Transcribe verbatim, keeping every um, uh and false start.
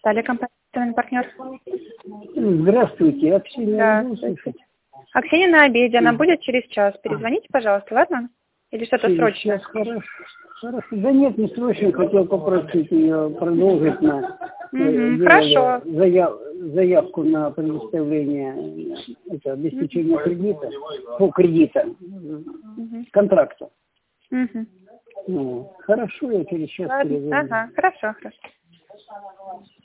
Далее компания партнер. Здравствуйте, Аксинья. Да, здравствуйте. Аксинья на обеде, она будет через час. Перезвоните, пожалуйста, ладно? Или что-то Через срочное? час, хорошо. Хорошо. Да нет, не срочно, хотел попросить ее продолжить на Угу, хорошо. заяв, заявку на предоставление это, обеспечения угу. кредита, по кредитам, угу. контракта. Угу. Ну, хорошо, я через час перезвоню. Ага, хорошо, хорошо.